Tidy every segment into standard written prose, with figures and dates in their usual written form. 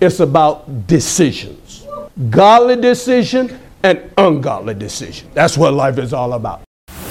It's about decisions. Godly decision and ungodly decision. That's what life is all about.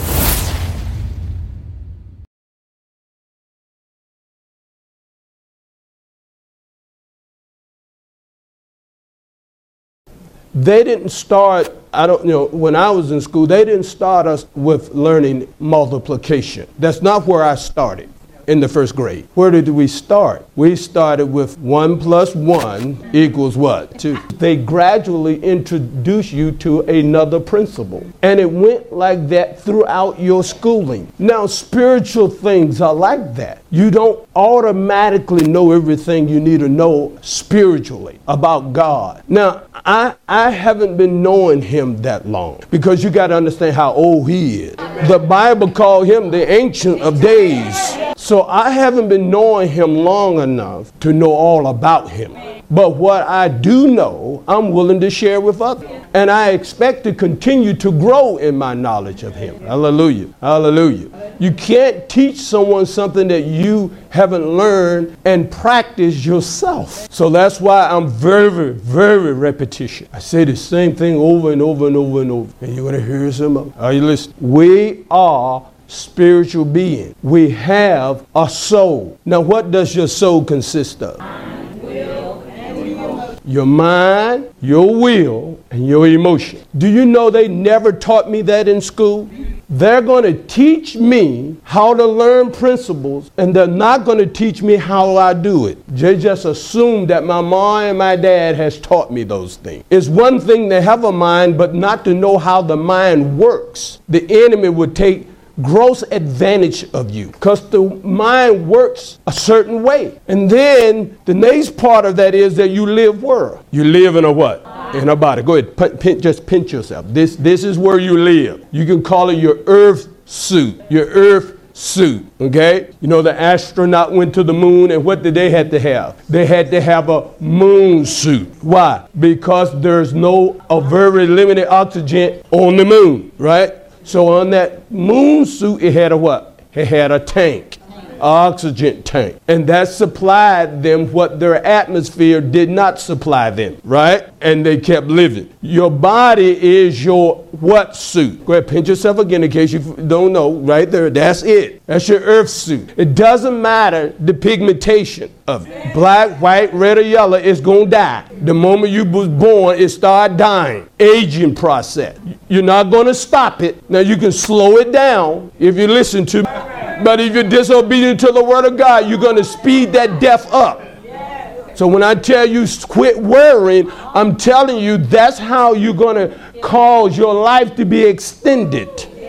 They didn't start, when I was in school, they didn't start us with learning multiplication. That's not where I started in the first grade. Where did we start? We started with 1 + 1 equals what? 2. They gradually introduce you to another principle. And it went like that throughout your schooling. Now, spiritual things are like that. You don't automatically know everything you need to know spiritually about God. Now, I haven't been knowing him that long because you got to understand how old he is. The Bible called him the Ancient of Days. So I haven't been knowing him long enough to know all about him. But what I do know, I'm willing to share with others. And I expect to continue to grow in my knowledge of him. Hallelujah. Hallelujah. You can't teach someone something that you haven't learned and practice yourself. So that's why I'm very, very repetition. I say the same thing over and over and over and over. And you're going to hear some of it. Are you listening? We are spiritual being. We have a soul. Now, what does your soul consist of? Your mind, your will, and your emotion. Do you know they never taught me that in school? They're going to teach me how to learn principles, and they're not going to teach me how I do it. They just assume that my mom and my dad has taught me those things. It's one thing to have a mind, but not to know how the mind works. The enemy would take gross advantage of you because the mind works a certain way. And then the next part of that is that you live where? You live in a what? In a body. Go ahead, just pinch yourself. This is where you live. You can call it your earth suit. Your earth suit. Okay? You know, the astronaut went to the moon, and what did they have to have? They had to have a moon suit. Why? Because there's a very limited oxygen on the moon, right? So on that moon suit, it had a what? It had a tank, an oxygen tank. And that supplied them what their atmosphere did not supply them, right? And they kept living. Your body is your what suit? Go ahead, pinch yourself again in case you don't know. Right there, that's it. That's your earth suit. It doesn't matter the pigmentation of it. Black, white, red, or yellow, it's going to die. The moment you was born, it started dying. Aging process. You're not going to stop it. Now, you can slow it down if you listen to me. But if you're disobedient to the word of God, you're going to speed that death up. So when I tell you quit worrying, I'm telling you that's how you're going to cause your life to be extended.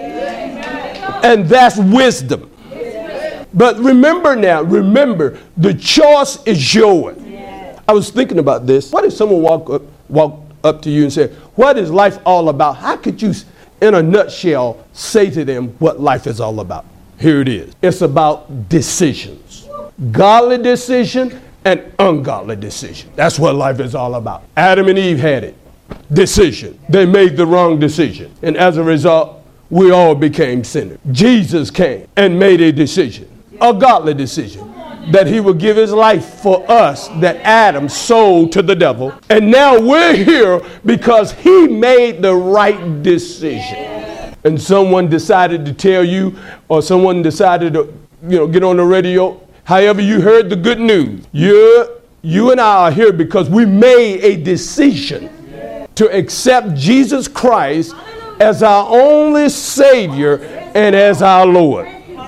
And that's wisdom. But remember, the choice is yours. I was thinking about this. What if someone walked up to you and said, what is life all about? How could you, in a nutshell, say to them what life is all about? Here it is. It's about decisions. Godly decision and ungodly decision. That's what life is all about. Adam and Eve had it. Decision. They made the wrong decision. And as a result, we all became sinners. Jesus came and made a decision, a godly decision, that he would give his life for us that Adam sold to the devil. And now we're here because he made the right decision. And someone decided to tell you, or someone decided to, get on the radio. However you heard the good news. You and I are here because we made a decision to accept Jesus Christ as our only Savior and as our Lord.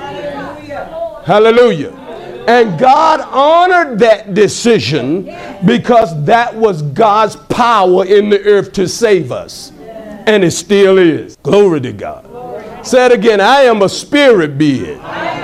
Hallelujah. And God honored that decision because that was God's power in the earth to save us. And it still is. Glory to God. Say it again. I am a spirit being.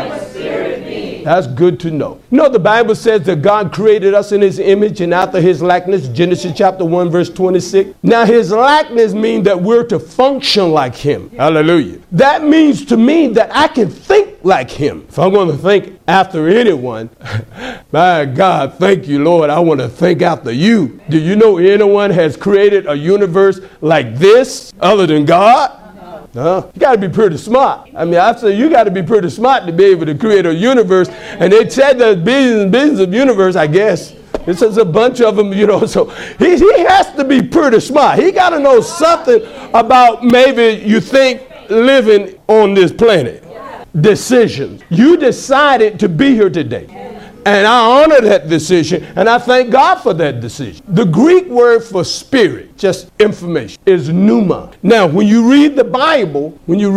That's good to know. The Bible says that God created us in his image and after his likeness, Genesis chapter 1, verse 26. Now, his likeness means that we're to function like him. Hallelujah. That means to me that I can think like him. If I'm going to think after anyone, my God, thank you, Lord, I want to think after you. Do you know anyone has created a universe like this other than God? You got to be pretty smart. I say you got to be pretty smart to be able to create a universe. And they said there's billions and billions of universe, I guess. It says a bunch of them, so he has to be pretty smart. He got to know something about maybe you think living on this planet. Decisions. You decided to be here today. And I honor that decision, and I thank God for that decision. The Greek word for spirit, just information, is pneuma. Now, when you read the Bible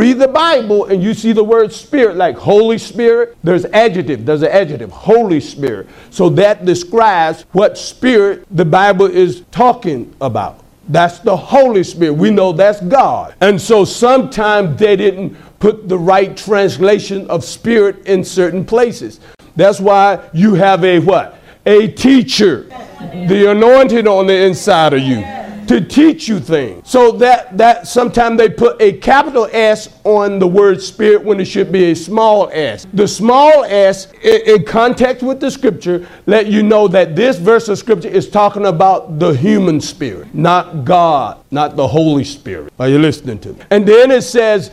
and you see the word spirit, like Holy Spirit, there's an adjective, Holy Spirit. So that describes what spirit the Bible is talking about. That's the Holy Spirit. We know that's God. And so sometimes they didn't put the right translation of spirit in certain places. That's why you have a what? A teacher. The anointing on the inside of you to teach you things. So that sometimes they put a capital S on the word spirit when it should be a small s. The small s, in context with the scripture, let you know that this verse of scripture is talking about the human spirit, not God, not the Holy Spirit. Are you listening to me? And then it says,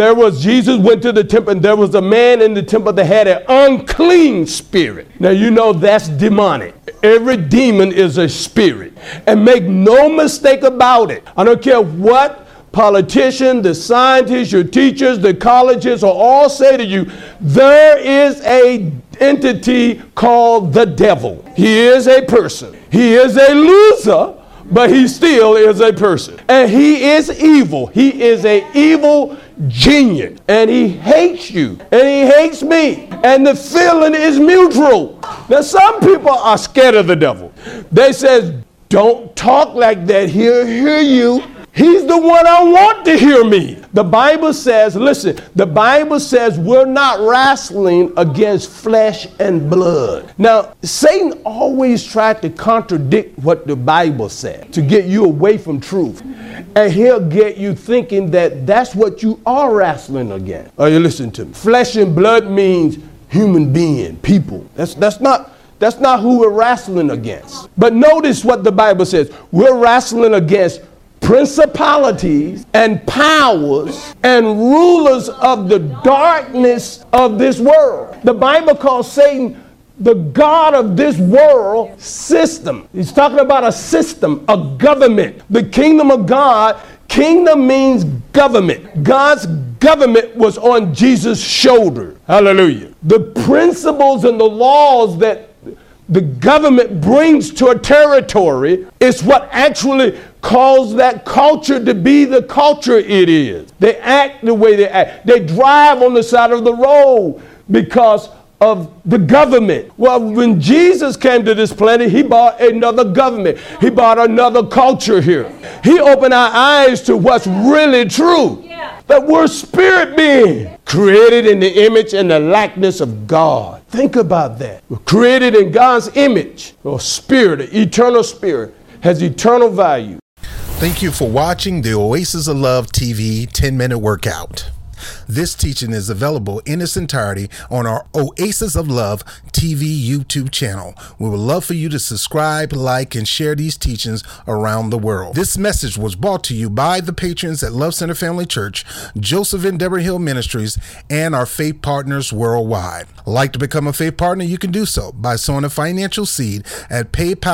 Jesus went to the temple, and there was a man in the temple that had an unclean spirit. Now, that's demonic. Every demon is a spirit. And make no mistake about it. I don't care what politicians, the scientists, your teachers, the colleges will all say to you, there is an entity called the devil. He is a person. He is a loser, but he still is a person. And he is evil. He is an evil genius. And he hates you. And he hates me. And the feeling is mutual. Now, some people are scared of the devil. They says, don't talk like that. He'll hear you. He's the one I want to hear me. The Bible says, listen, the Bible says we're not wrestling against flesh and blood. Now, Satan always tried to contradict what the Bible said to get you away from truth. And he'll get you thinking that that's what you are wrestling against. Are you listening to me? Flesh and blood means human being, people. That's not who we're wrestling against. But notice what the Bible says. We're wrestling against principalities and powers and rulers of the darkness of this world. The Bible calls Satan the God of this world system. He's talking about a system, a government. The kingdom of God, kingdom means government. God's government was on Jesus' shoulder. Hallelujah. The principles and the laws that the government brings to a territory is what actually caused that culture to be the culture it is. They act the way they act. They drive on the side of the road because of the government. Well, when Jesus came to this planet, he brought another government. He brought another culture here. He opened our eyes to what's really true. That we're spirit beings, created in the image and the likeness of God. Think about that. We're created in God's image, or spirit, eternal spirit, has eternal value. Thank you for watching the Oasis of Love TV 10-minute workout. This teaching is available in its entirety on our Oasis of Love TV YouTube channel. We would love for you to subscribe, like, and share these teachings around the world. This message was brought to you by the patrons at Love Center Family Church, Joseph and Deborah Hill Ministries, and our faith partners worldwide. Like to become a faith partner? You can do so by sowing a financial seed at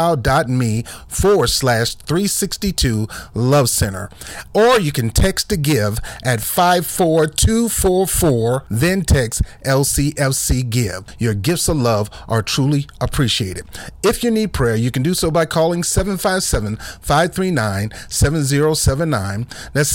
paypal.me/362 Love Center. Or you can text to give at 54244, then text LCFC give. Your gifts of love are truly appreciated. If you need prayer, you can do so by calling 757-539-7079. That's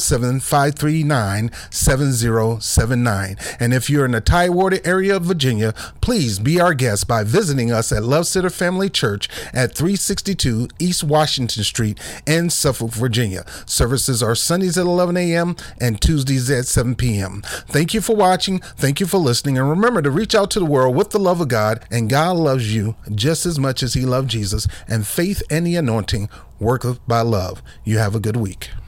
757-539-7079. And if you're in the Tidewater area of Virginia, please be our guest by visiting us at Love Center Family Church at 362 East Washington Street in Suffolk, Virginia. Services are Sundays at 11 a.m. and Tuesdays at 7 p.m. Thank you for watching. Thank you for listening. And remember to reach out to the world with the love of God. And God loves you just as much as he loved Jesus. And faith and the anointing worketh by love. You have a good week.